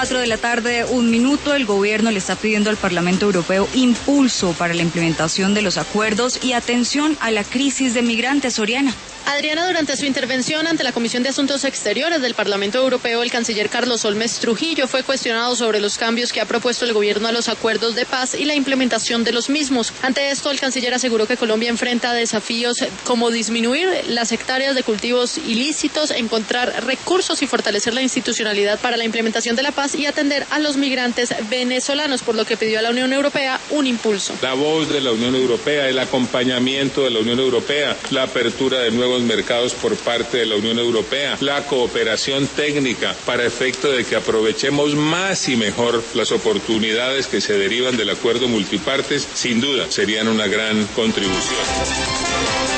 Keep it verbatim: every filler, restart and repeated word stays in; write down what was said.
cuatro de la tarde, un minuto, el gobierno le está pidiendo al Parlamento Europeo impulso para la implementación de los acuerdos y atención a la crisis de migrantes, Oriana. Adriana, durante su intervención ante la Comisión de Asuntos Exteriores del Parlamento Europeo, el canciller Carlos Holmes Trujillo fue cuestionado sobre los cambios que ha propuesto el gobierno a los acuerdos de paz y la implementación de los mismos. Ante esto, el canciller aseguró que Colombia enfrenta desafíos como disminuir las hectáreas de cultivos ilícitos, encontrar recursos y fortalecer la institucionalidad para la implementación de la paz y atender a los migrantes venezolanos, por lo que pidió a la Unión Europea un impulso. La voz de la Unión Europea, el acompañamiento de la Unión Europea, la apertura de nuevos mercados por parte de la Unión Europea, la cooperación técnica para efecto de que aprovechemos más y mejor las oportunidades que se derivan del acuerdo multipartes, sin duda serían una gran contribución.